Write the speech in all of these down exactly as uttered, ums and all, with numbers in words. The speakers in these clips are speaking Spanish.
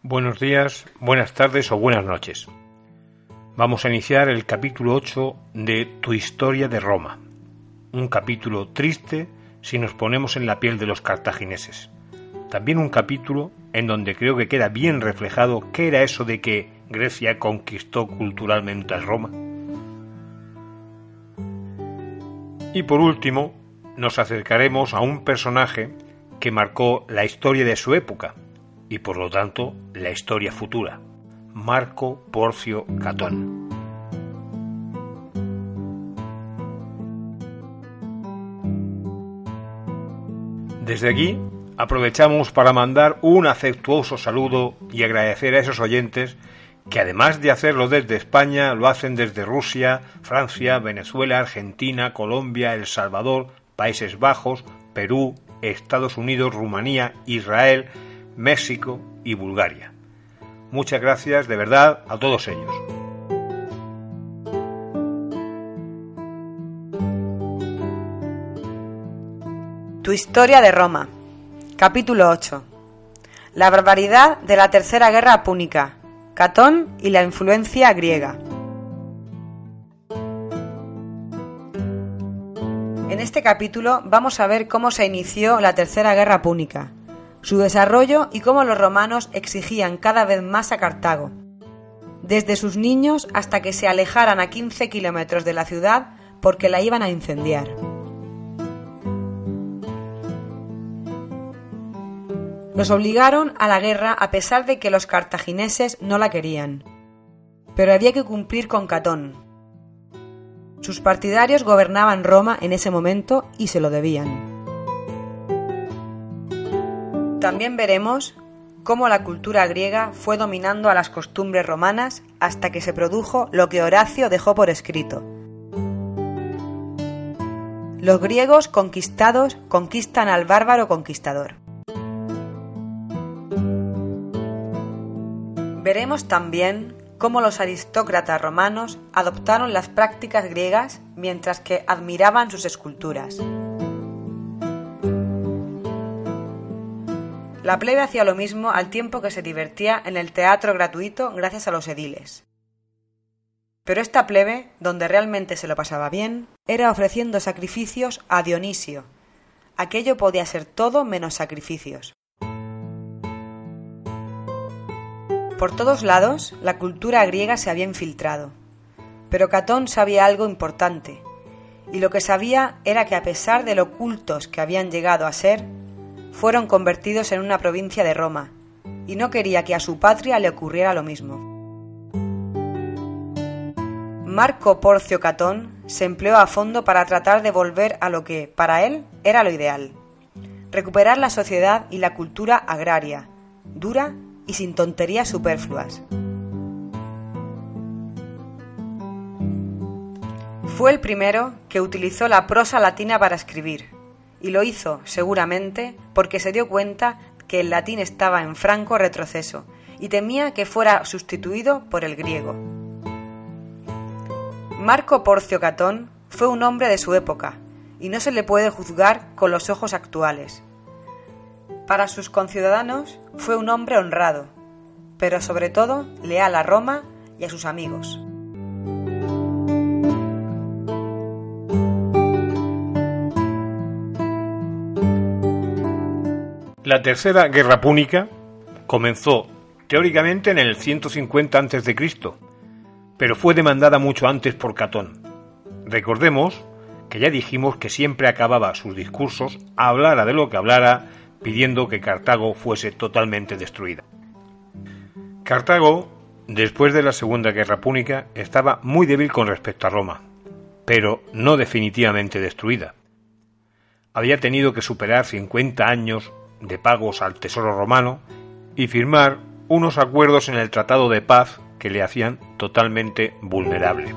Buenos días, buenas tardes o buenas noches. Vamos a iniciar el capítulo ocho de Tu historia de Roma. Un capítulo triste si nos ponemos en la piel de los cartagineses. También un capítulo en donde creo que queda bien reflejado qué era eso de que Grecia conquistó culturalmente a Roma. Y por último, nos acercaremos a un personaje que marcó la historia de su época y por lo tanto la historia futura, Marco Porcio Catón. Desde aquí aprovechamos para mandar un afectuoso saludo y agradecer a esos oyentes que además de hacerlo desde España, lo hacen desde Rusia, Francia, Venezuela, Argentina, Colombia, El Salvador, Países Bajos, Perú, Estados Unidos, Rumanía, Israel, México y Bulgaria. Muchas gracias de verdad a todos ellos. Tu historia de Roma. Capítulo ocho. La barbaridad de la Tercera Guerra Púnica. Catón y la influencia griega. En este capítulo vamos a ver cómo se inició la Tercera Guerra Púnica, su desarrollo y cómo los romanos exigían cada vez más a Cartago, desde sus niños hasta que se alejaran a quince kilómetros de la ciudad porque la iban a incendiar. Los obligaron a la guerra a pesar de que los cartagineses no la querían, pero había que cumplir con Catón. Sus partidarios gobernaban Roma en ese momento y se lo debían. También veremos cómo la cultura griega fue dominando a las costumbres romanas hasta que se produjo lo que Horacio dejó por escrito. Los griegos conquistados conquistan al bárbaro conquistador. Veremos también cómo los aristócratas romanos adoptaron las prácticas griegas mientras que admiraban sus esculturas. La plebe hacía lo mismo al tiempo que se divertía en el teatro gratuito gracias a los ediles. Pero esta plebe, donde realmente se lo pasaba bien, era ofreciendo sacrificios a Dionisio. Aquello podía ser todo menos sacrificios. Por todos lados, la cultura griega se había infiltrado. Pero Catón sabía algo importante, y lo que sabía era que a pesar de lo cultos que habían llegado a ser, fueron convertidos en una provincia de Roma, y no quería que a su patria le ocurriera lo mismo. Marco Porcio Catón se empleó a fondo para tratar de volver a lo que, para él, era lo ideal: recuperar la sociedad y la cultura agraria, dura y sin tonterías superfluas. Fue el primero que utilizó la prosa latina para escribir, y lo hizo, seguramente, porque se dio cuenta que el latín estaba en franco retroceso y temía que fuera sustituido por el griego. Marco Porcio Catón fue un hombre de su época y no se le puede juzgar con los ojos actuales. Para sus conciudadanos fue un hombre honrado, pero sobre todo leal a Roma y a sus amigos. La Tercera Guerra Púnica comenzó teóricamente en el ciento cincuenta antes de Cristo, pero fue demandada mucho antes por Catón. Recordemos que ya dijimos que siempre acababa sus discursos, hablara de lo que hablara, pidiendo que Cartago fuese totalmente destruida. Cartago, después de la Segunda Guerra Púnica, estaba muy débil con respecto a Roma, pero no definitivamente destruida. Había tenido que superar cincuenta años de pagos al tesoro romano y firmar unos acuerdos en el Tratado de Paz que le hacían totalmente vulnerable.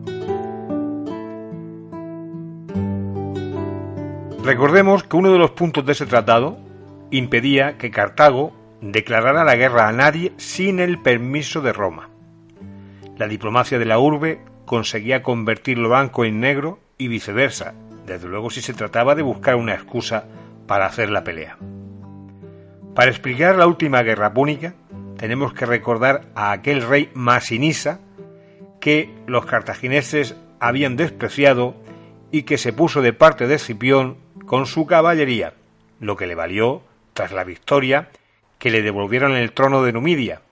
Recordemos que uno de los puntos de ese tratado impedía que Cartago declarara la guerra a nadie sin el permiso de Roma. La diplomacia de la urbe conseguía convertir lo blanco en negro y viceversa, desde luego si se trataba de buscar una excusa para hacer la pelea. Para explicar la última guerra púnica, tenemos que recordar a aquel rey Masinisa que los cartagineses habían despreciado y que se puso de parte de Escipión con su caballería, lo que le valió, tras la victoria, que le devolvieran el trono de Numidia.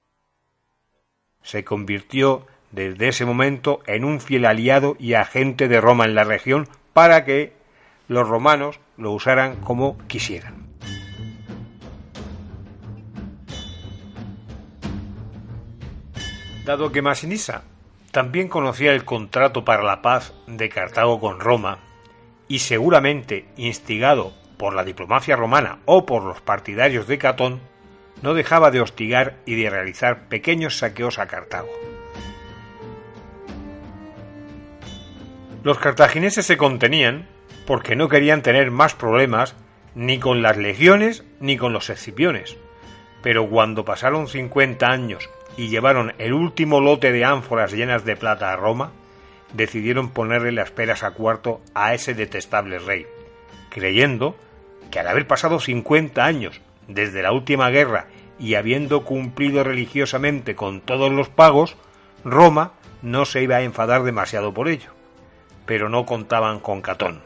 Se convirtió desde ese momento en un fiel aliado y agente de Roma en la región para que los romanos lo usaran como quisieran. Dado que Masinisa también conocía el contrato para la paz de Cartago con Roma, y seguramente instigado por la diplomacia romana o por los partidarios de Catón, no dejaba de hostigar y de realizar pequeños saqueos a Cartago. Los cartagineses se contenían porque no querían tener más problemas ni con las legiones ni con los escipiones, pero cuando pasaron cincuenta años y llevaron el último lote de ánforas llenas de plata a Roma, decidieron ponerle las peras a Cuarto a ese detestable rey, creyendo que al haber pasado cincuenta años desde la última guerra y habiendo cumplido religiosamente con todos los pagos, Roma no se iba a enfadar demasiado por ello. Pero no contaban con Catón.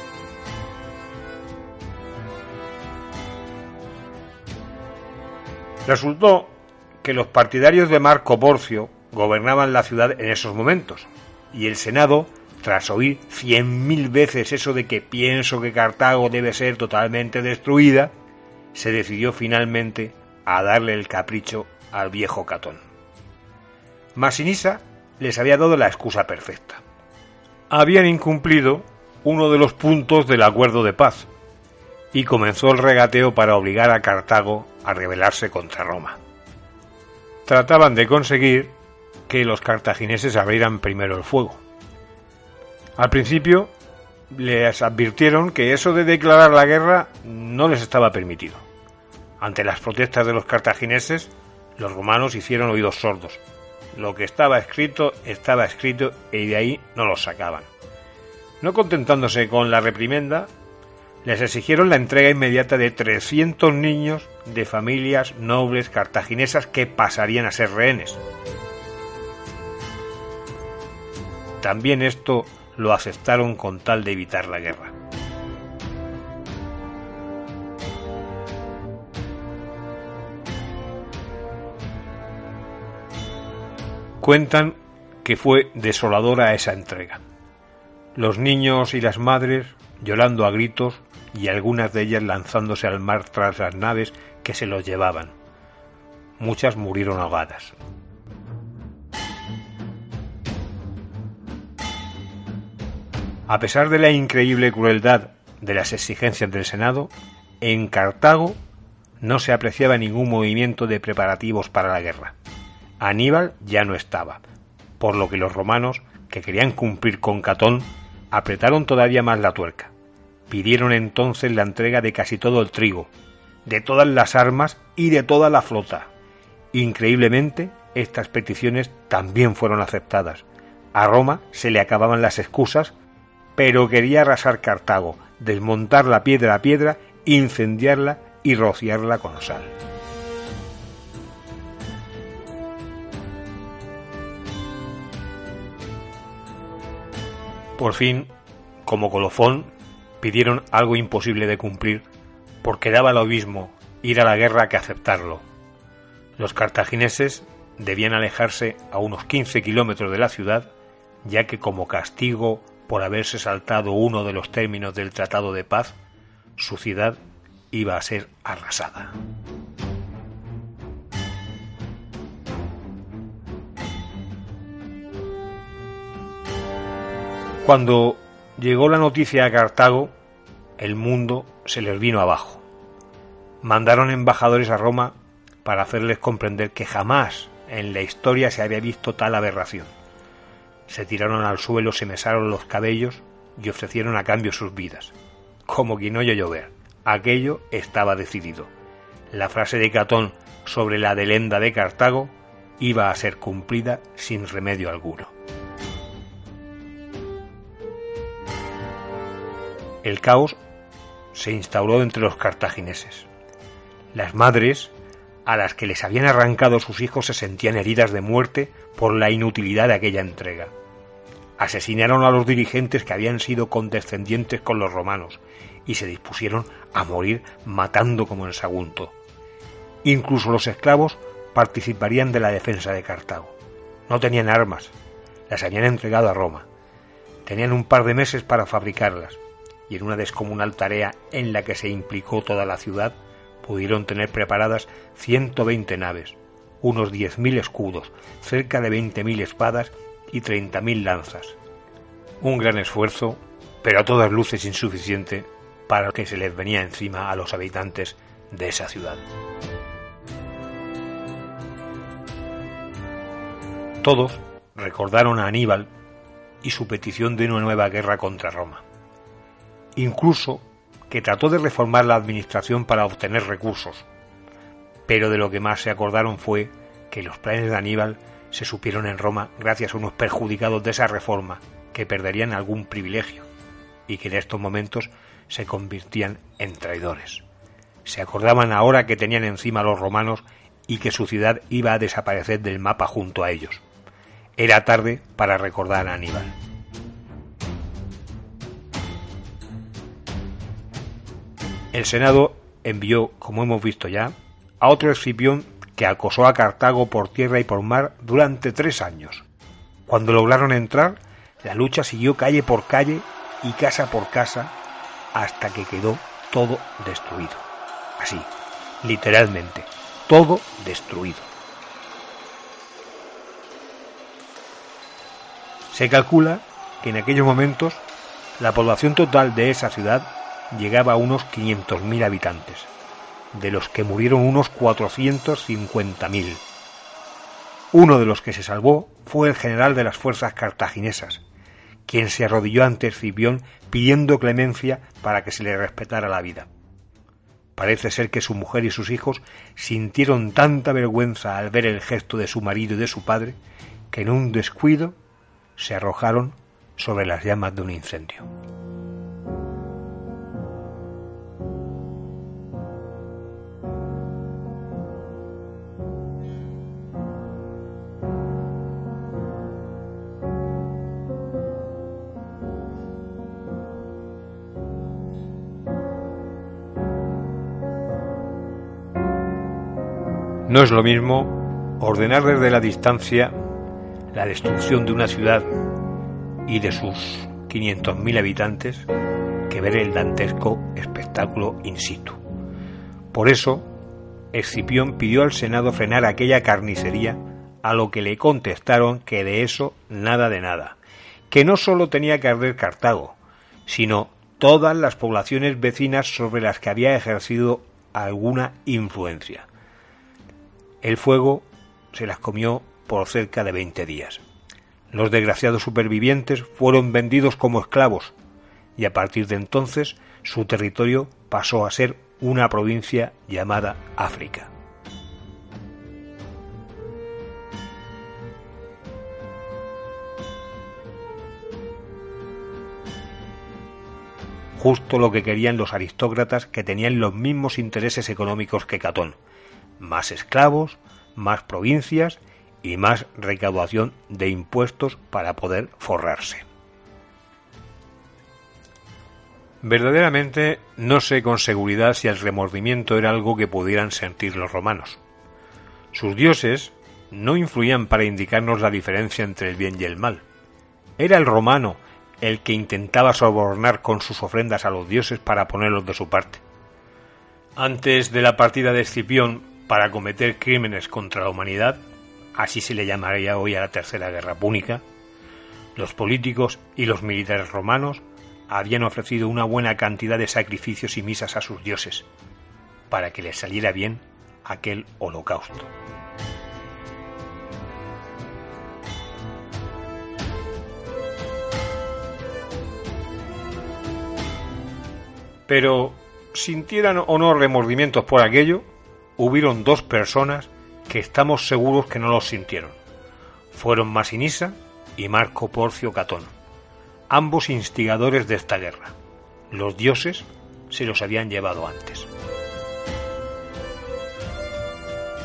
Resultó que los partidarios de Marco Porcio gobernaban la ciudad en esos momentos, y el Senado, tras oír cien mil veces eso de que pienso que Cartago debe ser totalmente destruida, se decidió finalmente a darle el capricho al viejo Catón. Masinisa les había dado la excusa perfecta. Habían incumplido uno de los puntos del acuerdo de paz, y comenzó el regateo para obligar a Cartago a rebelarse contra Roma. Trataban de conseguir que los cartagineses abrieran primero el fuego. Al principio les advirtieron que eso de declarar la guerra no les estaba permitido. Ante las protestas de los cartagineses, los romanos hicieron oídos sordos. Lo que estaba escrito, estaba escrito y de ahí no los sacaban. No contentándose con la reprimenda, les exigieron la entrega inmediata de trescientos niños de familias nobles cartaginesas que pasarían a ser rehenes. También esto lo aceptaron con tal de evitar la guerra. Cuentan que fue desoladora esa entrega. Los niños y las madres llorando a gritos y algunas de ellas lanzándose al mar tras las naves que se los llevaban. Muchas murieron ahogadas. A pesar de la increíble crueldad de las exigencias del Senado, en Cartago no se apreciaba ningún movimiento de preparativos para la guerra. Aníbal ya no estaba, por lo que los romanos, que querían cumplir con Catón, apretaron todavía más la tuerca. Pidieron entonces la entrega de casi todo el trigo, de todas las armas y de toda la flota. Increíblemente, estas peticiones también fueron aceptadas. A Roma se le acababan las excusas, pero quería arrasar Cartago, desmontarla piedra a piedra, incendiarla y rociarla con sal. Por fin, como colofón, pidieron algo imposible de cumplir, porque daba lo mismo ir a la guerra que aceptarlo. Los cartagineses debían alejarse a unos quince kilómetros de la ciudad, ya que como castigo por haberse saltado uno de los términos del Tratado de Paz, su ciudad iba a ser arrasada. Cuando llegó la noticia a Cartago, el mundo se les vino abajo. Mandaron embajadores a Roma para hacerles comprender que jamás en la historia se había visto tal aberración. Se tiraron al suelo, se mesaron los cabellos y ofrecieron a cambio sus vidas. Como quien oye llover, aquello estaba decidido. La frase de Catón sobre la delenda de Cartago iba a ser cumplida sin remedio alguno. El caos se instauró entre los cartagineses. Las madres, a las que les habían arrancado sus hijos se sentían heridas de muerte por la inutilidad de aquella entrega. Asesinaron a los dirigentes que habían sido condescendientes con los romanos y se dispusieron a morir matando como en Sagunto. Incluso los esclavos participarían de la defensa de Cartago. No tenían armas, las habían entregado a Roma. Tenían un par de meses para fabricarlas, y en una descomunal tarea en la que se implicó toda la ciudad, pudieron tener preparadas ciento veinte naves, unos diez mil escudos, cerca de veinte mil espadas y treinta mil lanzas. Un gran esfuerzo, pero a todas luces insuficiente para lo que se les venía encima a los habitantes de esa ciudad. Todos recordaron a Aníbal y su petición de una nueva guerra contra Roma. Incluso que trató de reformar la administración para obtener recursos, pero de lo que más se acordaron fue que los planes de Aníbal se supieron en Roma gracias a unos perjudicados de esa reforma que perderían algún privilegio y que en estos momentos se convertían en traidores. Se acordaban ahora que tenían encima a los romanos y que su ciudad iba a desaparecer del mapa junto a ellos. Era tarde para recordar a Aníbal. El Senado envió, como hemos visto ya, a otro Escipión que acosó a Cartago por tierra y por mar durante tres años. Cuando lograron entrar, la lucha siguió calle por calle y casa por casa hasta que quedó todo destruido. Así, literalmente, todo destruido. Se calcula que en aquellos momentos la población total de esa ciudad llegaba a unos quinientos mil habitantes, de los que murieron unos cuatrocientos cincuenta mil. Uno de los que se salvó fue el general de las fuerzas cartaginesas, quien se arrodilló ante Escipión pidiendo clemencia para que se le respetara la vida. Parece ser que su mujer y sus hijos sintieron tanta vergüenza al ver el gesto de su marido y de su padre que en un descuido se arrojaron sobre las llamas de un incendio. No es lo mismo ordenar desde la distancia la destrucción de una ciudad y de sus quinientos mil habitantes que ver el dantesco espectáculo in situ. Por eso, Escipión pidió al Senado frenar aquella carnicería, a lo que le contestaron que de eso nada de nada, que no solo tenía que arder Cartago, sino todas las poblaciones vecinas sobre las que había ejercido alguna influencia. El fuego se las comió por cerca de veinte días. Los desgraciados supervivientes fueron vendidos como esclavos y a partir de entonces su territorio pasó a ser una provincia llamada África. Justo lo que querían los aristócratas, que tenían los mismos intereses económicos que Catón: más esclavos, más provincias y más recaudación de impuestos para poder forrarse. Verdaderamente no sé con seguridad si el remordimiento era algo que pudieran sentir los romanos. Sus dioses no influían para indicarnos la diferencia entre el bien y el mal. Era el romano el que intentaba sobornar con sus ofrendas a los dioses para ponerlos de su parte. Antes de la partida de Escipión para cometer crímenes contra la humanidad, así se le llamaría hoy a la Tercera Guerra Púnica, los políticos y los militares romanos habían ofrecido una buena cantidad de sacrificios y misas a sus dioses, para que les saliera bien aquel holocausto. Pero, sintieran o no remordimientos por aquello, hubieron dos personas que estamos seguros que no los sintieron. Fueron Masinisa y Marco Porcio Catón, ambos instigadores de esta guerra. Los dioses se los habían llevado antes.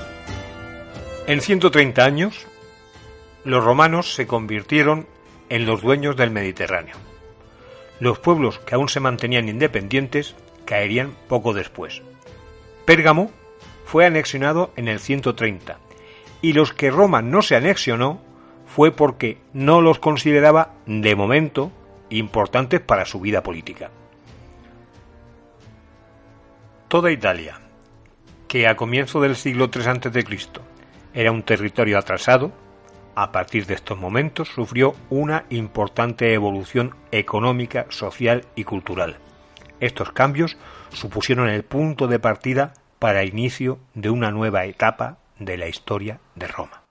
En ciento treinta años, los romanos se convirtieron en los dueños del Mediterráneo. Los pueblos que aún se mantenían independientes caerían poco después. Pérgamo fue anexionado en el ciento treinta, y los que Roma no se anexionó fue porque no los consideraba, de momento, importantes para su vida política. Toda Italia, que a comienzo del siglo tres antes de Cristo era un territorio atrasado, a partir de estos momentos sufrió una importante evolución económica, social y cultural. Estos cambios supusieron el punto de partida para el inicio de una nueva etapa de la historia de Roma.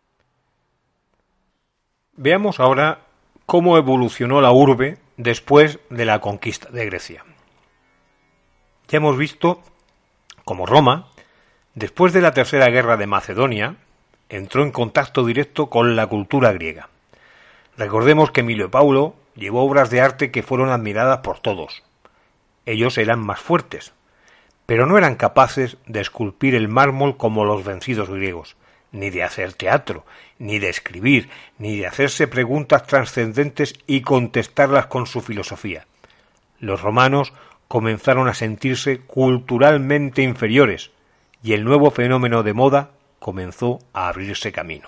Veamos ahora cómo evolucionó la urbe después de la conquista de Grecia. Ya hemos visto cómo Roma, después de la Tercera Guerra de Macedonia, entró en contacto directo con la cultura griega. Recordemos que Emilio Paulo llevó obras de arte que fueron admiradas por todos. Ellos eran más fuertes, pero no eran capaces de esculpir el mármol como los vencidos griegos, ni de hacer teatro, ni de escribir, ni de hacerse preguntas trascendentes y contestarlas con su filosofía. Los romanos comenzaron a sentirse culturalmente inferiores, y el nuevo fenómeno de moda comenzó a abrirse camino.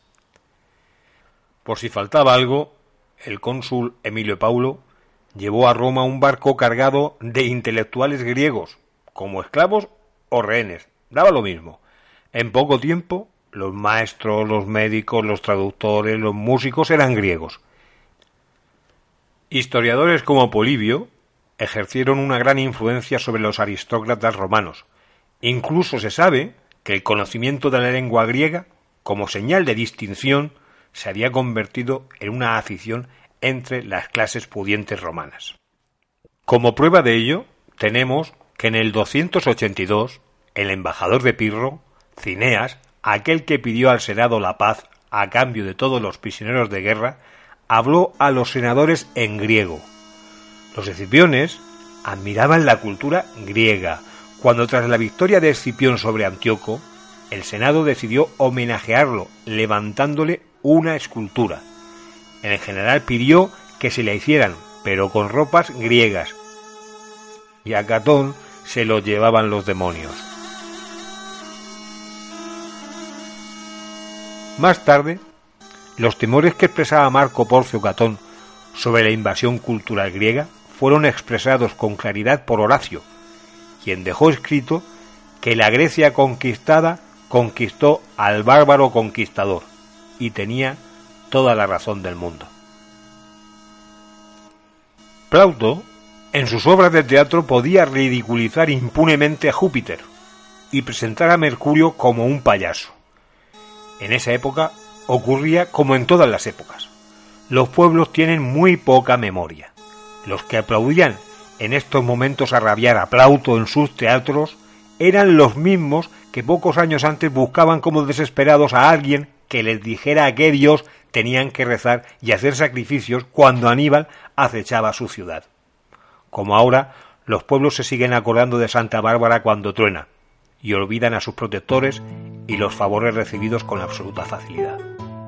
Por si faltaba algo, el cónsul Emilio Paulo llevó a Roma un barco cargado de intelectuales griegos, como esclavos o rehenes, daba lo mismo. En poco tiempo, los maestros, los médicos, los traductores, los músicos eran griegos. Historiadores como Polibio ejercieron una gran influencia sobre los aristócratas romanos. Incluso se sabe que el conocimiento de la lengua griega, como señal de distinción, se había convertido en una afición entre las clases pudientes romanas. Como prueba de ello, tenemos que en el doscientos ochenta y dos, el embajador de Pirro, Cineas, aquel que pidió al Senado la paz a cambio de todos los prisioneros de guerra, habló a los senadores en griego. Los escipiones admiraban la cultura griega, cuando tras la victoria de Escipión sobre Antíoco, el Senado decidió homenajearlo, levantándole una escultura. El general pidió que se la hicieran, pero con ropas griegas, y a Catón se lo llevaban los demonios. Más tarde, los temores que expresaba Marco Porcio Catón sobre la invasión cultural griega fueron expresados con claridad por Horacio, quien dejó escrito que la Grecia conquistada conquistó al bárbaro conquistador, y tenía toda la razón del mundo. Plauto, en sus obras de teatro, podía ridiculizar impunemente a Júpiter y presentar a Mercurio como un payaso. En esa época ocurría como en todas las épocas. Los pueblos tienen muy poca memoria. Los que aplaudían en estos momentos a rabiar a Plauto en sus teatros eran los mismos que pocos años antes buscaban como desesperados a alguien que les dijera a qué dios tenían que rezar y hacer sacrificios cuando Aníbal acechaba su ciudad. Como ahora, los pueblos se siguen acordando de Santa Bárbara cuando truena, y olvidan a sus protectores y los favores recibidos con absoluta facilidad.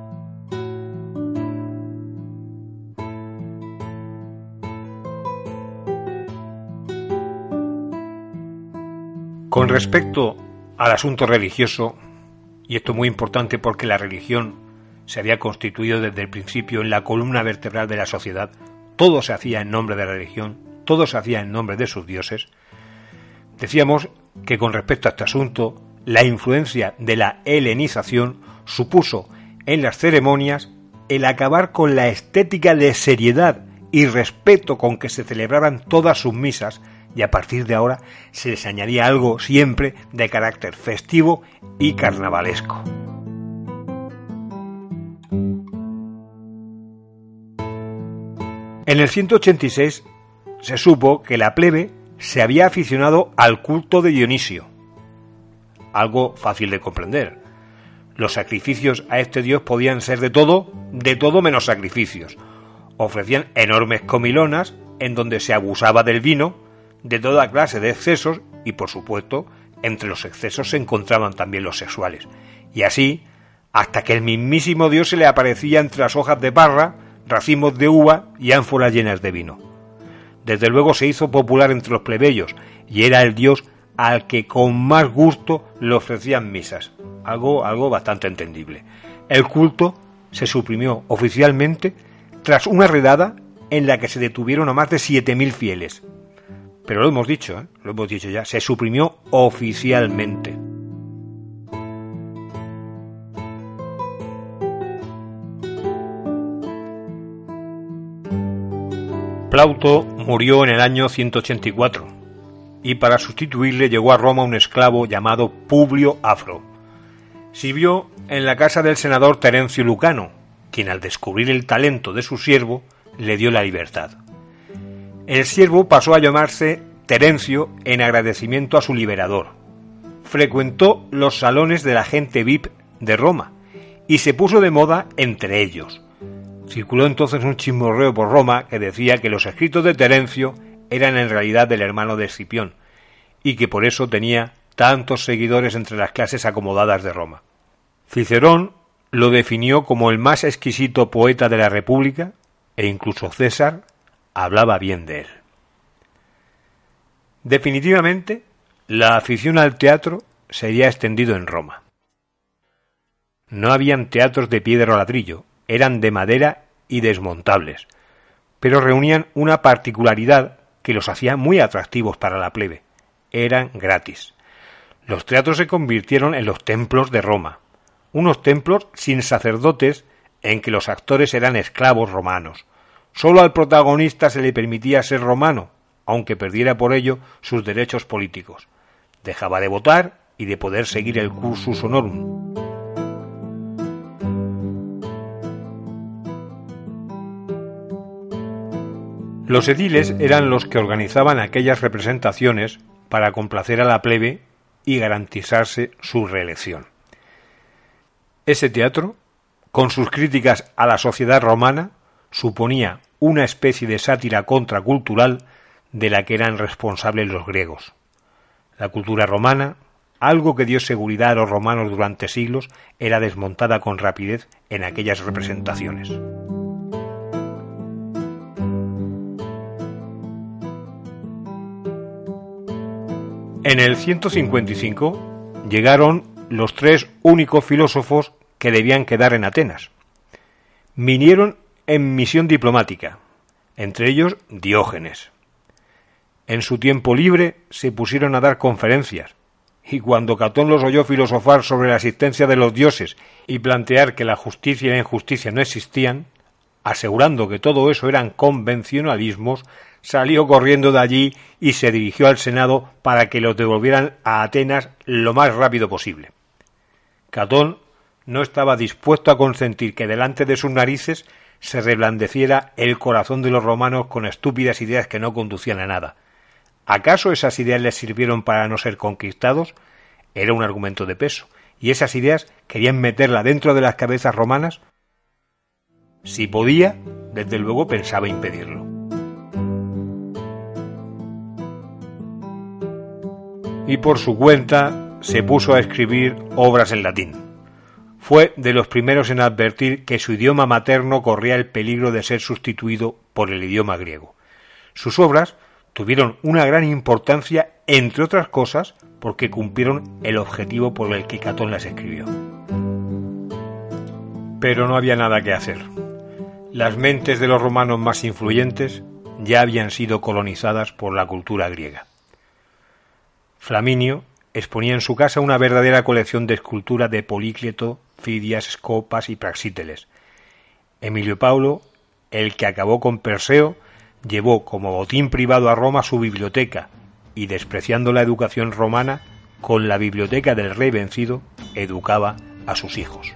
Con respecto al asunto religioso, y esto es muy importante porque la religión se había constituido desde el principio en la columna vertebral de la sociedad, todo se hacía en nombre de la religión, todo se hacía en nombre de sus dioses. Decíamos que con respecto a este asunto, la influencia de la helenización supuso en las ceremonias el acabar con la estética de seriedad y respeto con que se celebraban todas sus misas, y a partir de ahora se les añadía algo siempre de carácter festivo y carnavalesco. En el ciento ochenta y seis se supo que la plebe se había aficionado al culto de Dionisio, algo fácil de comprender. Los sacrificios a este dios podían ser de todo, de todo menos sacrificios. Ofrecían enormes comilonas en donde se abusaba del vino, de toda clase de excesos, y por supuesto, entre los excesos se encontraban también los sexuales. Y así, hasta que el mismísimo Dios se le aparecía entre las hojas de parra, racimos de uva y ánforas llenas de vino. Desde luego se hizo popular entre los plebeyos y era el Dios al que con más gusto le ofrecían misas, algo, algo bastante entendible. El culto se suprimió oficialmente tras una redada en la que se detuvieron a más de siete mil fieles. Pero lo hemos dicho, ¿eh? lo hemos dicho ya, se suprimió oficialmente. Plauto murió en el año ciento ochenta y cuatro y para sustituirle llegó a Roma un esclavo llamado Publio Afro. Sirvió en la casa del senador Terencio Lucano, quien al descubrir el talento de su siervo le dio la libertad. El siervo pasó a llamarse Terencio en agradecimiento a su liberador. Frecuentó los salones de la gente V I P de Roma y se puso de moda entre ellos. Circuló entonces un chismorreo por Roma que decía que los escritos de Terencio eran en realidad del hermano de Escipión y que por eso tenía tantos seguidores entre las clases acomodadas de Roma. Cicerón lo definió como el más exquisito poeta de la República e incluso César hablaba bien de él. Definitivamente, la afición al teatro se había extendido en Roma. No habían teatros de piedra o ladrillo, eran de madera y desmontables, pero reunían una particularidad que los hacía muy atractivos para la plebe. Eran gratis. Los teatros se convirtieron en los templos de Roma, unos templos sin sacerdotes en que los actores eran esclavos romanos. Solo al protagonista se le permitía ser romano, aunque perdiera por ello sus derechos políticos. Dejaba de votar y de poder seguir el cursus honorum. Los ediles eran los que organizaban aquellas representaciones para complacer a la plebe y garantizarse su reelección. Ese teatro, con sus críticas a la sociedad romana, suponía una especie de sátira contracultural de la que eran responsables los griegos. La cultura romana, algo que dio seguridad a los romanos durante siglos, era desmontada con rapidez en aquellas representaciones. En el ciento cincuenta y cinco llegaron los tres únicos filósofos que debían quedar en Atenas. Vinieron en misión diplomática, entre ellos Diógenes. En su tiempo libre se pusieron a dar conferencias, y cuando Catón los oyó filosofar sobre la existencia de los dioses y plantear que la justicia y la injusticia no existían, asegurando que todo eso eran convencionalismos, salió corriendo de allí y se dirigió al Senado para que los devolvieran a Atenas lo más rápido posible. Catón no estaba dispuesto a consentir que delante de sus narices se reblandeciera el corazón de los romanos con estúpidas ideas que no conducían a nada. ¿Acaso esas ideas les sirvieron para no ser conquistados? Era un argumento de peso. ¿Y esas ideas querían meterla dentro de las cabezas romanas? Si podía, desde luego pensaba impedirlo. Y por su cuenta se puso a escribir obras en latín. Fue de los primeros en advertir que su idioma materno corría el peligro de ser sustituido por el idioma griego. Sus obras tuvieron una gran importancia, entre otras cosas, porque cumplieron el objetivo por el que Catón las escribió. Pero no había nada que hacer. Las mentes de los romanos más influyentes ya habían sido colonizadas por la cultura griega. Flaminio exponía en su casa una verdadera colección de escultura de Polícleto, Fidias, Scopas y Praxíteles. Emilio Paulo, el que acabó con Perseo, llevó como botín privado a Roma su biblioteca y, despreciando la educación romana, con la biblioteca del rey vencido, educaba a sus hijos.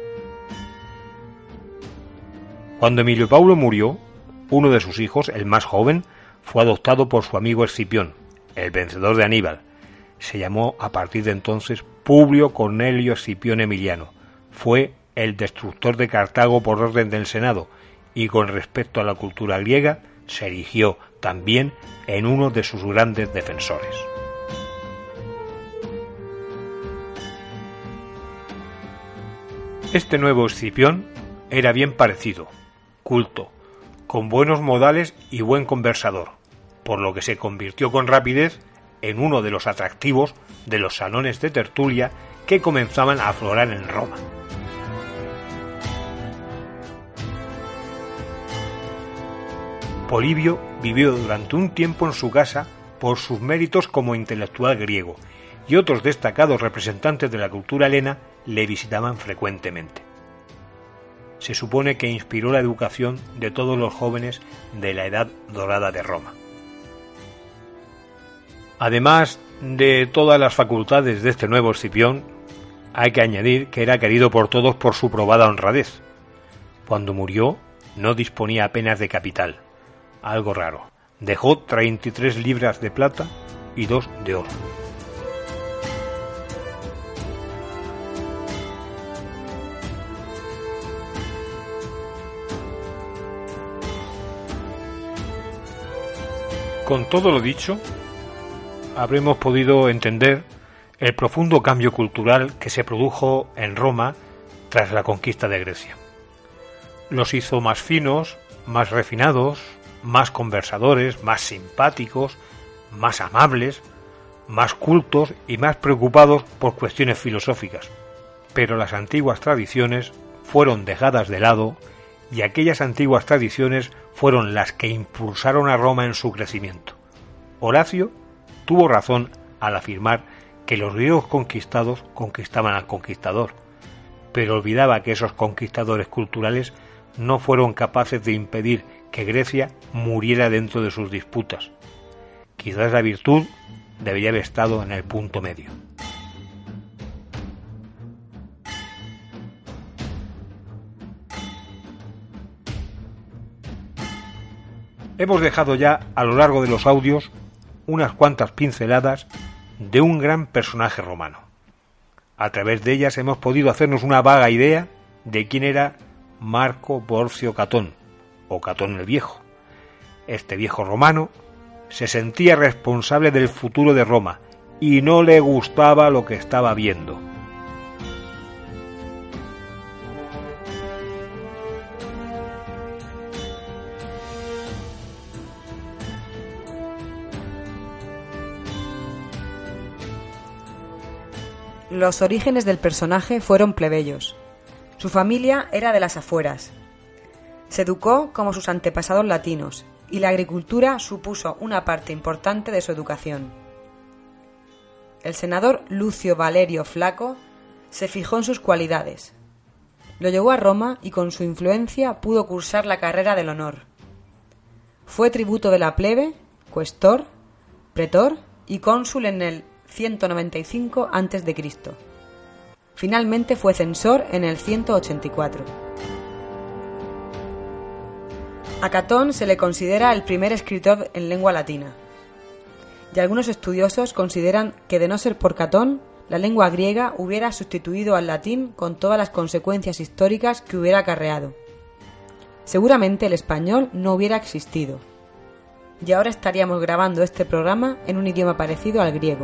Cuando Emilio Paulo murió, uno de sus hijos, el más joven, fue adoptado por su amigo Escipión, el vencedor de Aníbal. Se llamó a partir de entonces Publio Cornelio Escipión Emiliano. Fue el destructor de Cartago por orden del Senado y, con respecto a la cultura griega, se erigió también en uno de sus grandes defensores. Este nuevo Escipión era bien parecido, culto, con buenos modales y buen conversador, por lo que se convirtió con rapidez en uno de los atractivos de los salones de tertulia que comenzaban a aflorar en Roma. Polibio vivió durante un tiempo en su casa por sus méritos como intelectual griego, y otros destacados representantes de la cultura helena le visitaban frecuentemente. Se supone que inspiró la educación de todos los jóvenes de la Edad Dorada de Roma. Además de todas las facultades de este nuevo Escipión, hay que añadir que era querido por todos por su probada honradez. Cuando murió, no disponía apenas de capital, algo raro. Dejó treinta y tres libras de plata y dos de oro. Con todo lo dicho, habremos podido entender el profundo cambio cultural que se produjo en Roma tras la conquista de Grecia. Los hizo más finos, más refinados, más conversadores, más simpáticos, más amables, más cultos y más preocupados por cuestiones filosóficas. Pero las antiguas tradiciones fueron dejadas de lado y aquellas antiguas tradiciones fueron las que impulsaron a Roma en su crecimiento. Horacio tuvo razón al afirmar que los griegos conquistados conquistaban al conquistador, pero olvidaba que esos conquistadores culturales no fueron capaces de impedir que Grecia muriera dentro de sus disputas. Quizás la virtud debería haber estado en el punto medio. Hemos dejado ya a lo largo de los audios unas cuantas pinceladas de un gran personaje romano. A través de ellas hemos podido hacernos una vaga idea de quién era Marco Porcio Catón, o Catón el Viejo. Este viejo romano se sentía responsable del futuro de Roma y no le gustaba lo que estaba viendo. Los orígenes del personaje fueron plebeyos. Su familia era de las afueras. Se educó como sus antepasados latinos, y la agricultura supuso una parte importante de su educación. El senador Lucio Valerio Flaco se fijó en sus cualidades. Lo llevó a Roma y con su influencia pudo cursar la carrera del honor. Fue tributo de la plebe, cuestor, pretor y cónsul en el ciento noventa y cinco antes de Cristo. Finalmente fue censor en el ciento ochenta y cuatro. A Catón se le considera el primer escritor en lengua latina, y algunos estudiosos consideran que de no ser por Catón, la lengua griega hubiera sustituido al latín con todas las consecuencias históricas que hubiera acarreado. Seguramente el español no hubiera existido, y ahora estaríamos grabando este programa en un idioma parecido al griego.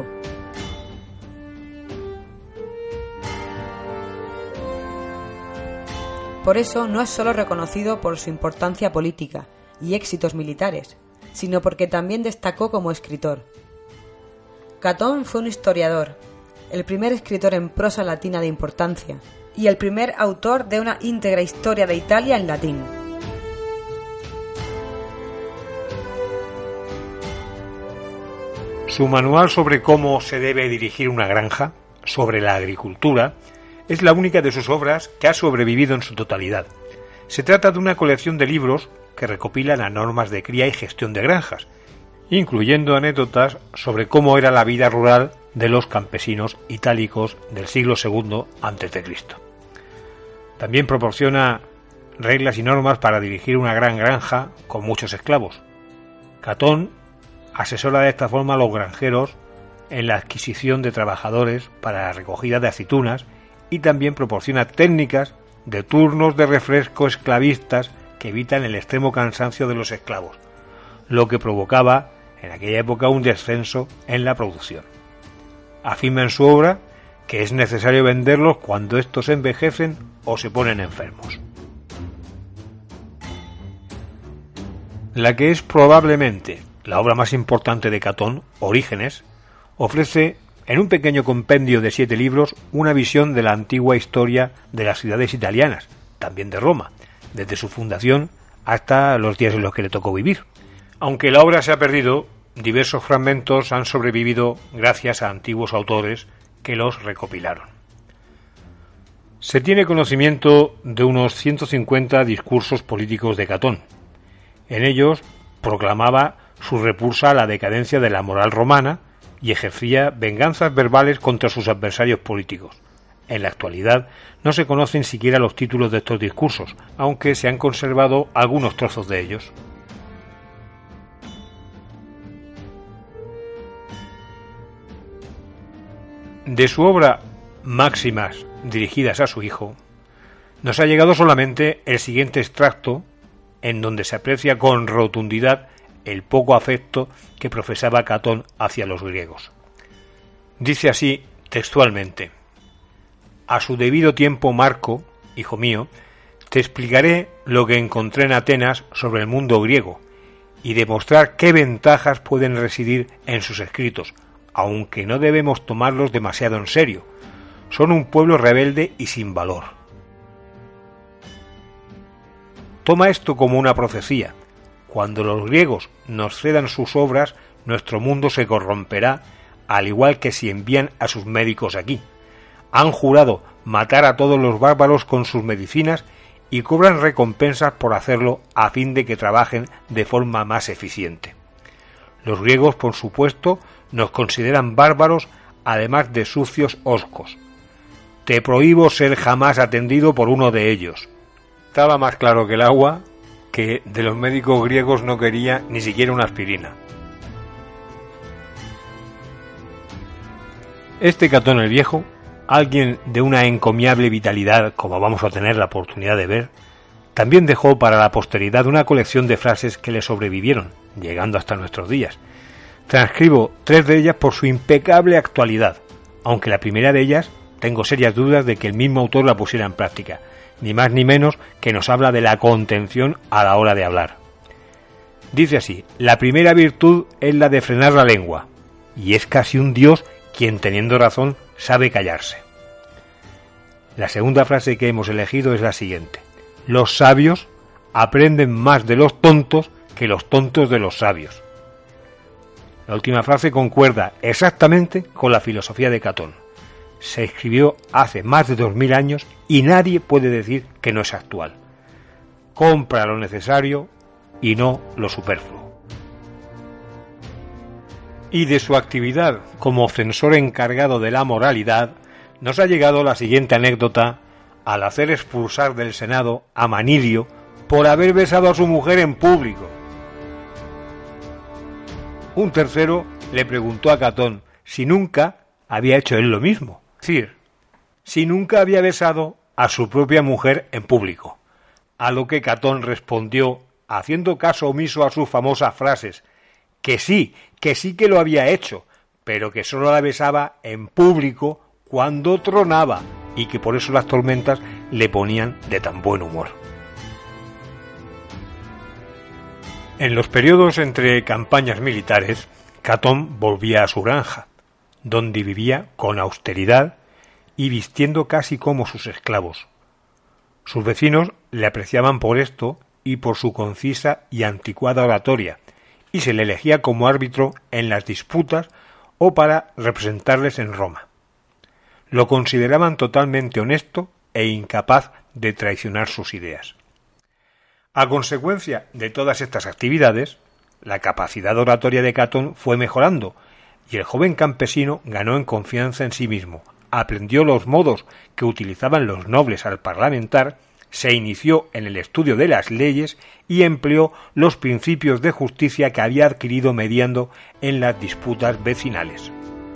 Por eso no es solo reconocido por su importancia política y éxitos militares, sino porque también destacó como escritor. Catón fue un historiador, el primer escritor en prosa latina de importancia y el primer autor de una íntegra historia de Italia en latín. Su manual sobre cómo se debe dirigir una granja, sobre la agricultura, es la única de sus obras que ha sobrevivido en su totalidad. Se trata de una colección de libros que recopilan las normas de cría y gestión de granjas, incluyendo anécdotas sobre cómo era la vida rural de los campesinos itálicos del siglo segundo antes de Cristo. También proporciona reglas y normas para dirigir una gran granja con muchos esclavos. Catón asesora de esta forma a los granjeros en la adquisición de trabajadores para la recogida de aceitunas y también proporciona técnicas de turnos de refresco esclavistas que evitan el extremo cansancio de los esclavos, lo que provocaba en aquella época un descenso en la producción. Afirma en su obra que es necesario venderlos cuando estos envejecen o se ponen enfermos. La que es probablemente la obra más importante de Catón, Orígenes, ofrece en un pequeño compendio de siete libros una visión de la antigua historia de las ciudades italianas, también de Roma, desde su fundación hasta los días en los que le tocó vivir. Aunque la obra se ha perdido, diversos fragmentos han sobrevivido gracias a antiguos autores que los recopilaron. Se tiene conocimiento de unos ciento cincuenta discursos políticos de Catón. En ellos proclamaba su repulsa a la decadencia de la moral romana y ejercía venganzas verbales contra sus adversarios políticos. En la actualidad no se conocen siquiera los títulos de estos discursos, aunque se han conservado algunos trozos de ellos. De su obra Máximas dirigidas a su hijo, nos ha llegado solamente el siguiente extracto, en donde se aprecia con rotundidad el poco afecto que profesaba Catón hacia los griegos. Dice así textualmente: «A su debido tiempo, Marco, hijo mío, te explicaré lo que encontré en Atenas sobre el mundo griego y demostrar qué ventajas pueden residir en sus escritos, aunque no debemos tomarlos demasiado en serio. Son un pueblo rebelde y sin valor. Toma esto como una profecía. Cuando los griegos nos cedan sus obras, nuestro mundo se corromperá, al igual que si envían a sus médicos aquí. Han jurado matar a todos los bárbaros con sus medicinas y cobran recompensas por hacerlo a fin de que trabajen de forma más eficiente. Los griegos, por supuesto, nos consideran bárbaros, además de sucios hoscos. Te prohíbo ser jamás atendido por uno de ellos». Estaba más claro que el agua que de los médicos griegos no quería ni siquiera una aspirina. Este Catón el Viejo, alguien de una encomiable vitalidad, como vamos a tener la oportunidad de ver, también dejó para la posteridad una colección de frases que le sobrevivieron, llegando hasta nuestros días. Transcribo tres de ellas por su impecable actualidad, aunque la primera de ellas tengo serias dudas de que el mismo autor la pusiera en práctica, ni más ni menos que nos habla de la contención a la hora de hablar. Dice así: «La primera virtud es la de frenar la lengua, y es casi un dios quien, teniendo razón, sabe callarse». La segunda frase que hemos elegido es la siguiente: «Los sabios aprenden más de los tontos que los tontos de los sabios». La última frase concuerda exactamente con la filosofía de Catón. Se escribió hace más de dos mil años y nadie puede decir que no es actual. Compra lo necesario y no lo superfluo. Y de su actividad como censor encargado de la moralidad, nos ha llegado la siguiente anécdota al hacer expulsar del Senado a Manilio por haber besado a su mujer en público. Un tercero le preguntó a Catón si nunca había hecho él lo mismo, es decir, si nunca había besado a su propia mujer en público, a lo que Catón respondió, haciendo caso omiso a sus famosas frases, que sí, que sí que lo había hecho, pero que solo la besaba en público cuando tronaba y que por eso las tormentas le ponían de tan buen humor. En los periodos entre campañas militares, Catón volvía a su granja, donde vivía con austeridad y vistiendo casi como sus esclavos. Sus vecinos le apreciaban por esto y por su concisa y anticuada oratoria, y se le elegía como árbitro en las disputas o para representarles en Roma. Lo consideraban totalmente honesto e incapaz de traicionar sus ideas. A consecuencia de todas estas actividades, la capacidad oratoria de Catón fue mejorando, y el joven campesino ganó en confianza en sí mismo, aprendió los modos que utilizaban los nobles al parlamentar, se inició en el estudio de las leyes y empleó los principios de justicia que había adquirido mediando en las disputas vecinales.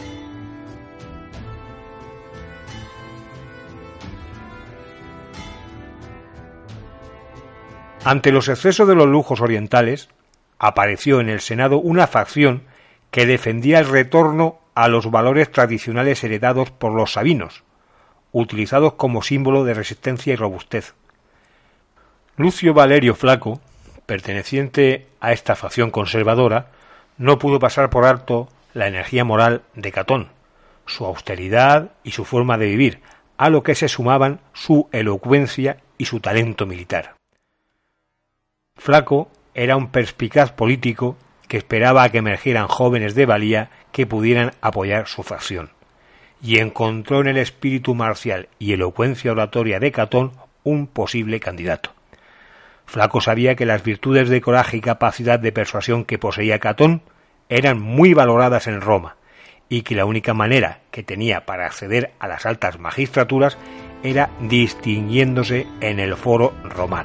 Ante los excesos de los lujos orientales, apareció en el Senado una facción que defendía el retorno a los valores tradicionales heredados por los sabinos, utilizados como símbolo de resistencia y robustez. Lucio Valerio Flaco, perteneciente a esta facción conservadora, no pudo pasar por alto la energía moral de Catón, su austeridad y su forma de vivir, a lo que se sumaban su elocuencia y su talento militar. Flaco era un perspicaz político que esperaba a que emergieran jóvenes de valía que pudieran apoyar su facción, y encontró en el espíritu marcial y elocuencia oratoria de Catón un posible candidato. Flaco sabía que las virtudes de coraje y capacidad de persuasión que poseía Catón eran muy valoradas en Roma, y que la única manera que tenía para acceder a las altas magistraturas era distinguiéndose en el foro romano.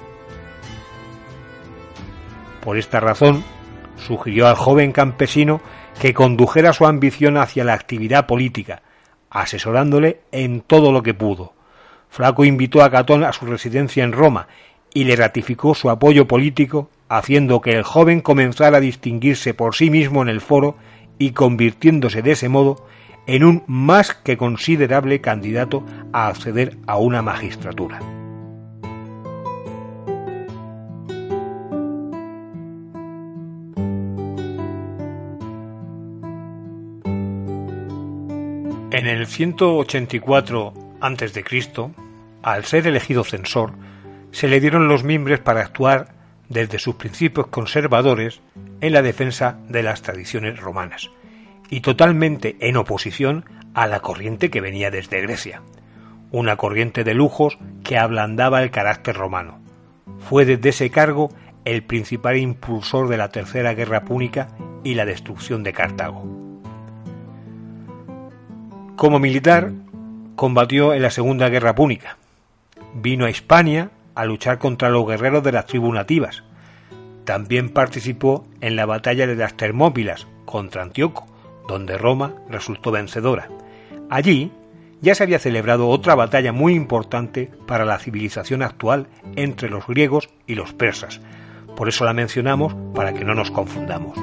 Por esta razón, sugirió al joven campesino que condujera su ambición hacia la actividad política, asesorándole en todo lo que pudo. Flaco invitó a Catón a su residencia en Roma y le ratificó su apoyo político, haciendo que el joven comenzara a distinguirse por sí mismo en el foro y convirtiéndose de ese modo en un más que considerable candidato a acceder a una magistratura. En el ciento ochenta y cuatro antes de Cristo, al ser elegido censor, se le dieron los mimbres para actuar desde sus principios conservadores en la defensa de las tradiciones romanas, y totalmente en oposición a la corriente que venía desde Grecia, una corriente de lujos que ablandaba el carácter romano. Fue desde ese cargo el principal impulsor de la Tercera Guerra Púnica y la destrucción de Cartago. Como militar, combatió en la Segunda Guerra Púnica. Vino a Hispania a luchar contra los guerreros de las tribus nativas. También participó en la batalla de las Termópilas contra Antíoco, donde Roma resultó vencedora. Allí ya se había celebrado otra batalla muy importante para la civilización actual entre los griegos y los persas. Por eso la mencionamos para que no nos confundamos.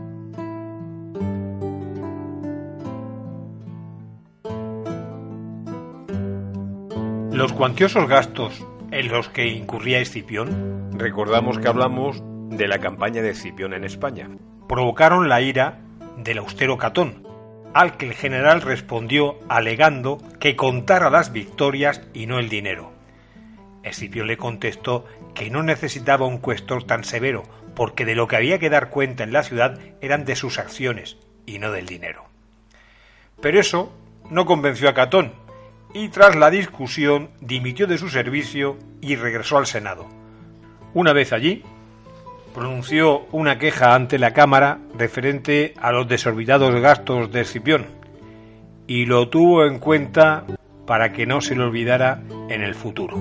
Los cuantiosos gastos en los que incurría Escipión, recordamos que hablamos de la campaña de Escipión en España, provocaron la ira del austero Catón, al que el general respondió alegando que contara las victorias y no el dinero. Escipión le contestó que no necesitaba un cuestor tan severo, porque de lo que había que dar cuenta en la ciudad eran de sus acciones y no del dinero. Pero eso no convenció a Catón, y tras la discusión dimitió de su servicio y regresó al Senado. Una vez allí, pronunció una queja ante la Cámara referente a los desorbitados gastos de Escipión, y lo tuvo en cuenta para que no se le olvidara en el futuro.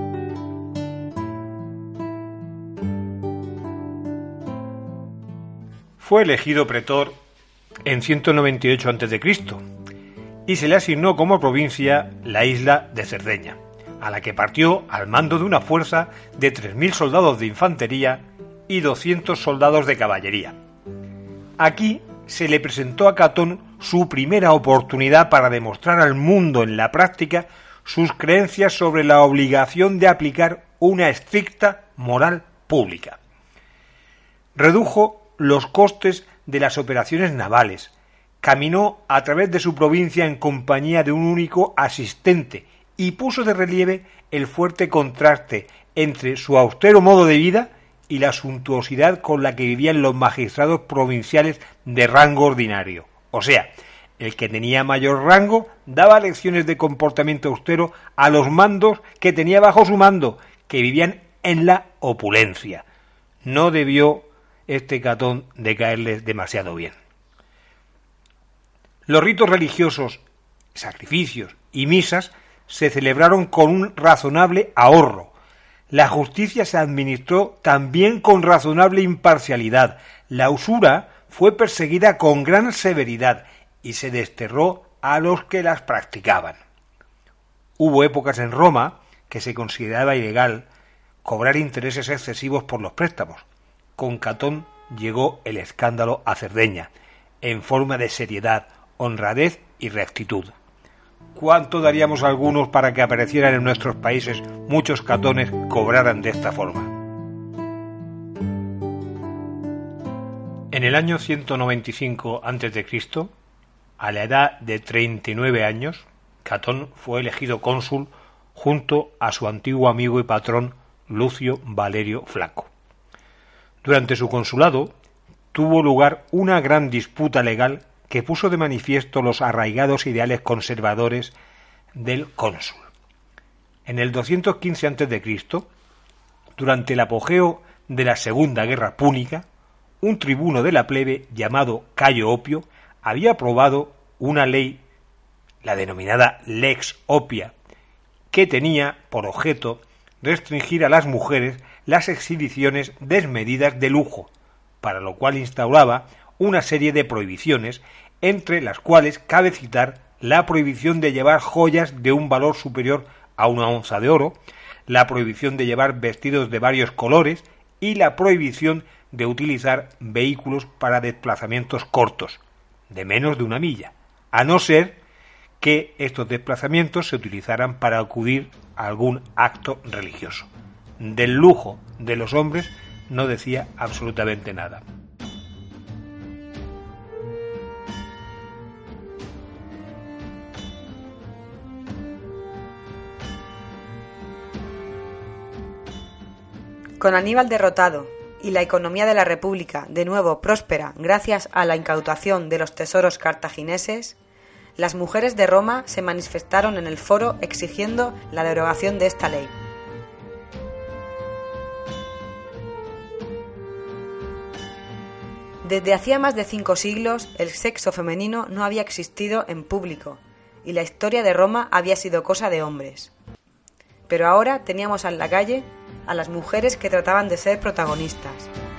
Fue elegido pretor en ciento noventa y ocho antes de Cristo, y se le asignó como provincia la isla de Cerdeña, a la que partió al mando de una fuerza de tres mil soldados de infantería y doscientos soldados de caballería. Aquí se le presentó a Catón su primera oportunidad para demostrar al mundo en la práctica sus creencias sobre la obligación de aplicar una estricta moral pública. Redujo los costes de las operaciones navales, caminó a través de su provincia en compañía de un único asistente y puso de relieve el fuerte contraste entre su austero modo de vida y la suntuosidad con la que vivían los magistrados provinciales de rango ordinario. O sea, el que tenía mayor rango daba lecciones de comportamiento austero a los mandos que tenía bajo su mando, que vivían en la opulencia. No debió este Catón de caerles demasiado bien. Los ritos religiosos, sacrificios y misas se celebraron con un razonable ahorro. La justicia se administró también con razonable imparcialidad. La usura fue perseguida con gran severidad y se desterró a los que las practicaban. Hubo épocas en Roma que se consideraba ilegal cobrar intereses excesivos por los préstamos. Con Catón llegó el escándalo a Cerdeña, en forma de seriedad, honradez y rectitud. ¿Cuánto daríamos algunos para que aparecieran en nuestros países muchos Catones que obraran de esta forma? En el año ciento noventa y cinco antes de Cristo, a la edad de treinta y nueve años, Catón fue elegido cónsul junto a su antiguo amigo y patrón Lucio Valerio Flaco. Durante su consulado tuvo lugar una gran disputa legal que puso de manifiesto los arraigados ideales conservadores del cónsul. En el doscientos quince antes de Cristo, durante el apogeo de la Segunda Guerra Púnica, un tribuno de la plebe llamado Cayo Opio había aprobado una ley, la denominada Lex Opia, que tenía por objeto restringir a las mujeres las exhibiciones desmedidas de lujo, para lo cual instauraba una serie de prohibiciones, entre las cuales cabe citar la prohibición de llevar joyas de un valor superior a una onza de oro, la prohibición de llevar vestidos de varios colores y la prohibición de utilizar vehículos para desplazamientos cortos, de menos de una milla, a no ser que estos desplazamientos se utilizaran para acudir a algún acto religioso. Del lujo de los hombres no decía absolutamente nada. Con Aníbal derrotado y la economía de la República de nuevo próspera gracias a la incautación de los tesoros cartagineses, las mujeres de Roma se manifestaron en el foro exigiendo la derogación de esta ley. Desde hacía más de cinco siglos, el sexo femenino no había existido en público y la historia de Roma había sido cosa de hombres. Pero ahora teníamos en la calle a las mujeres que trataban de ser protagonistas.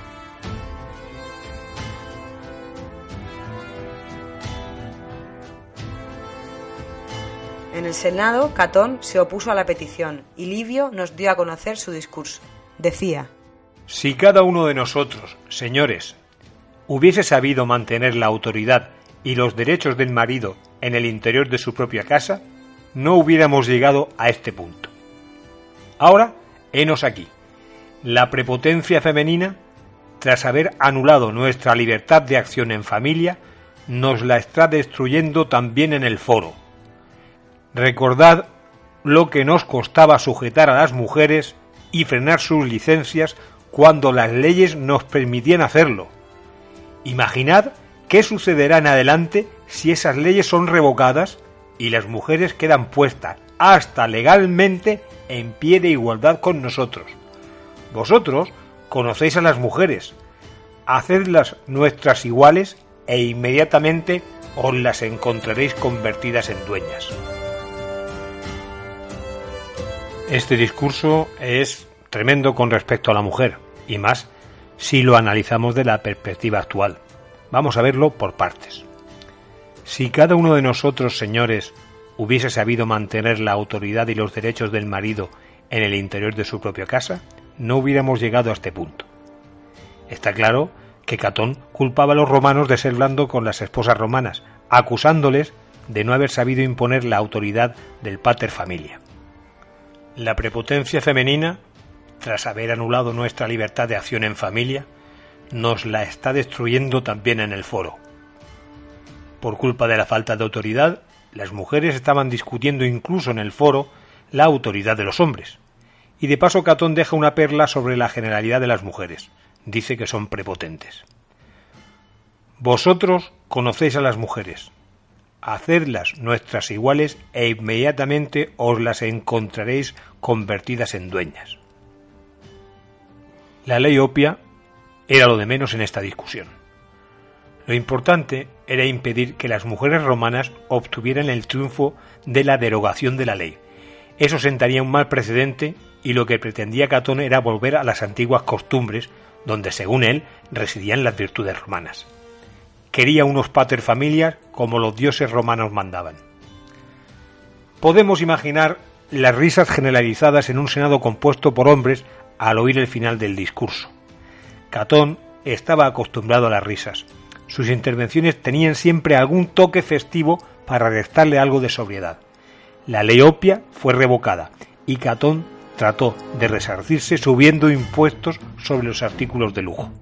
En el Senado, Catón se opuso a la petición y Livio nos dio a conocer su discurso. Decía: si cada uno de nosotros, señores, hubiese sabido mantener la autoridad y los derechos del marido en el interior de su propia casa, no hubiéramos llegado a este punto. Ahora, henos aquí. La prepotencia femenina, tras haber anulado nuestra libertad de acción en familia, nos la está destruyendo también en el foro. Recordad lo que nos costaba sujetar a las mujeres y frenar sus licencias cuando las leyes nos permitían hacerlo. Imaginad qué sucederá en adelante si esas leyes son revocadas y las mujeres quedan puestas hasta legalmente en pie de igualdad con nosotros. Vosotros conocéis a las mujeres, hacedlas nuestras iguales e inmediatamente os las encontraréis convertidas en dueñas. Este discurso es tremendo con respecto a la mujer, y más si lo analizamos de la perspectiva actual. Vamos a verlo por partes. Si cada uno de nosotros, señores, hubiese sabido mantener la autoridad y los derechos del marido en el interior de su propia casa, no hubiéramos llegado a este punto. Está claro que Catón culpaba a los romanos de ser blando con las esposas romanas, acusándoles de no haber sabido imponer la autoridad del pater familia. La prepotencia femenina, tras haber anulado nuestra libertad de acción en familia, nos la está destruyendo también en el foro. Por culpa de la falta de autoridad, las mujeres estaban discutiendo incluso en el foro la autoridad de los hombres. Y de paso Catón deja una perla sobre la generalidad de las mujeres. Dice que son prepotentes. Vosotros conocéis a las mujeres. Hacedlas nuestras iguales e inmediatamente os las encontraréis convertidas en dueñas. La ley Opia era lo de menos en esta discusión. Lo importante era impedir que las mujeres romanas obtuvieran el triunfo de la derogación de la ley. Eso sentaría un mal precedente y lo que pretendía Catón era volver a las antiguas costumbres donde, según él, residían las virtudes romanas. Quería unos pater familias como los dioses romanos mandaban. Podemos imaginar las risas generalizadas en un senado compuesto por hombres al oír el final del discurso. Catón estaba acostumbrado a las risas. Sus intervenciones tenían siempre algún toque festivo para restarle algo de sobriedad. La ley Oppia fue revocada y Catón trató de resarcirse subiendo impuestos sobre los artículos de lujo.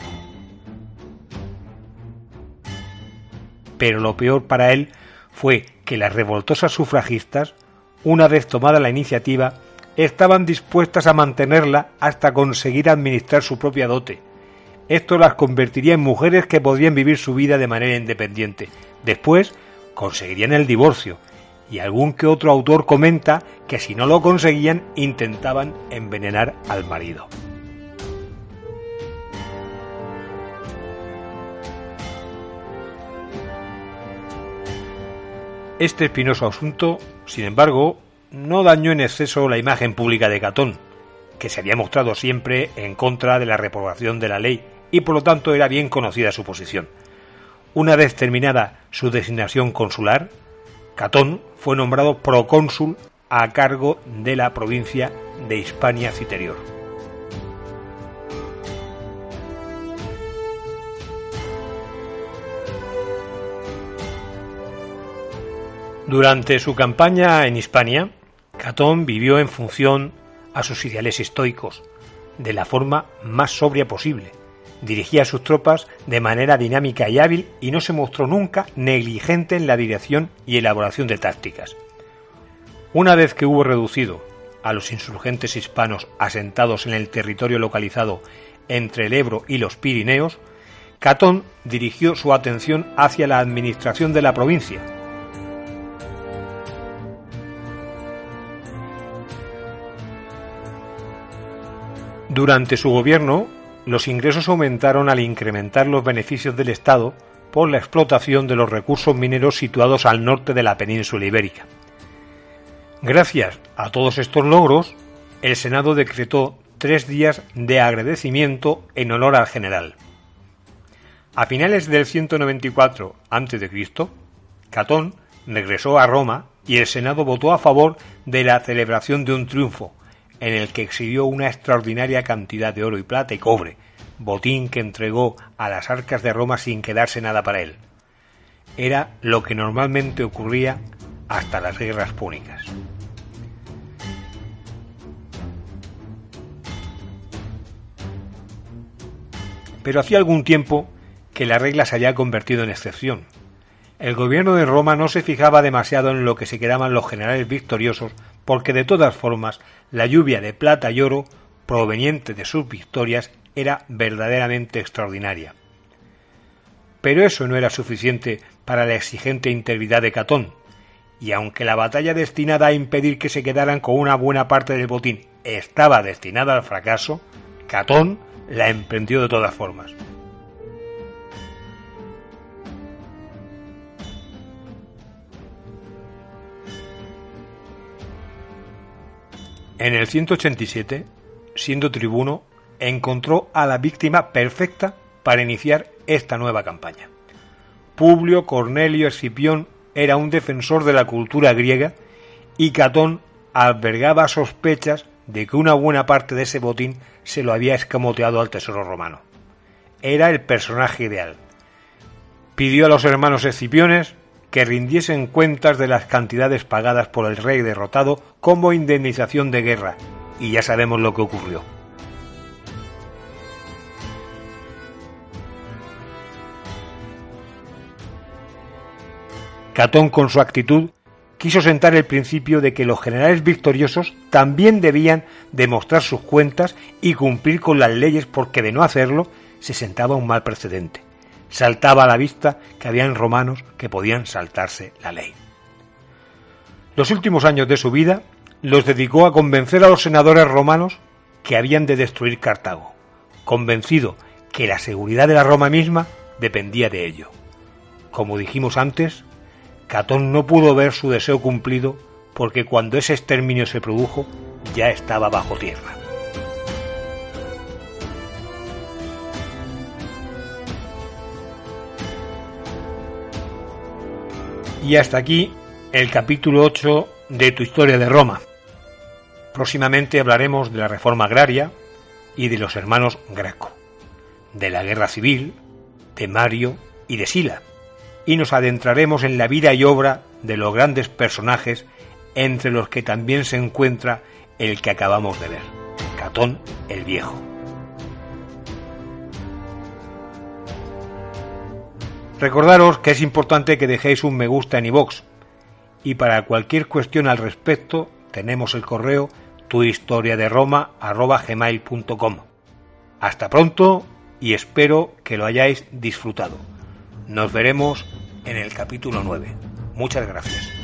Pero lo peor para él fue que las revoltosas sufragistas, una vez tomada la iniciativa, estaban dispuestas a mantenerla hasta conseguir administrar su propia dote. Esto las convertiría en mujeres que podían vivir su vida de manera independiente. Después conseguirían el divorcio, y algún que otro autor comenta que si no lo conseguían intentaban envenenar al marido. Este espinoso asunto, sin embargo, no dañó en exceso la imagen pública de Catón, que se había mostrado siempre en contra de la reprobación de la ley y por lo tanto era bien conocida su posición. Una vez terminada su designación consular, Catón fue nombrado procónsul a cargo de la provincia de Hispania Citerior. Durante su campaña en Hispania, Catón vivió en función a sus ideales estoicos, de la forma más sobria posible. Dirigía a sus tropas de manera dinámica y hábil y no se mostró nunca negligente en la dirección y elaboración de tácticas. Una vez que hubo reducido a los insurgentes hispanos asentados en el territorio localizado entre el Ebro y los Pirineos, Catón dirigió su atención hacia la administración de la provincia. Durante su gobierno, los ingresos aumentaron al incrementar los beneficios del Estado por la explotación de los recursos mineros situados al norte de la península ibérica. Gracias a todos estos logros, el Senado decretó tres días de agradecimiento en honor al general. A finales del ciento noventa y cuatro antes de Cristo, Catón regresó a Roma y el Senado votó a favor de la celebración de un triunfo, en el que exhibió una extraordinaria cantidad de oro y plata y cobre, botín que entregó a las arcas de Roma sin quedarse nada para él. Era lo que normalmente ocurría hasta las guerras púnicas. Pero hacía algún tiempo que la regla se había convertido en excepción. El gobierno de Roma no se fijaba demasiado en lo que se quedaban los generales victoriosos, porque de todas formas la lluvia de plata y oro proveniente de sus victorias era verdaderamente extraordinaria. Pero eso no era suficiente para la exigente integridad de Catón, y aunque la batalla destinada a impedir que se quedaran con una buena parte del botín estaba destinada al fracaso, Catón la emprendió de todas formas. En el ciento ochenta y siete, siendo tribuno, encontró a la víctima perfecta para iniciar esta nueva campaña. Publio Cornelio Escipión era un defensor de la cultura griega y Catón albergaba sospechas de que una buena parte de ese botín se lo había escamoteado al tesoro romano. Era el personaje ideal. Pidió a los hermanos Escipiones que rindiesen cuentas de las cantidades pagadas por el rey derrotado como indemnización de guerra, y ya sabemos lo que ocurrió. Catón, con su actitud, quiso sentar el principio de que los generales victoriosos también debían demostrar sus cuentas y cumplir con las leyes, porque de no hacerlo se sentaba un mal precedente. Saltaba a la vista que habían romanos que podían saltarse la ley. Los últimos años de su vida los dedicó a convencer a los senadores romanos que habían de destruir Cartago, convencido que la seguridad de la Roma misma dependía de ello. Como dijimos antes, Catón no pudo ver su deseo cumplido porque cuando ese exterminio se produjo ya estaba bajo tierra. Y hasta aquí el capítulo ocho de Tu historia de Roma. Próximamente hablaremos de la reforma agraria y de los hermanos Graco, de la guerra civil, de Mario y de Sila, y nos adentraremos en la vida y obra de los grandes personajes, entre los que también se encuentra el que acabamos de ver, Catón el Viejo. Recordaros que es importante que dejéis un me gusta en iVoox, y para cualquier cuestión al respecto tenemos el correo tuhistoriaderoma arroba gmail punto com. Hasta pronto y espero que lo hayáis disfrutado. Nos veremos en el capítulo nueve. Muchas gracias.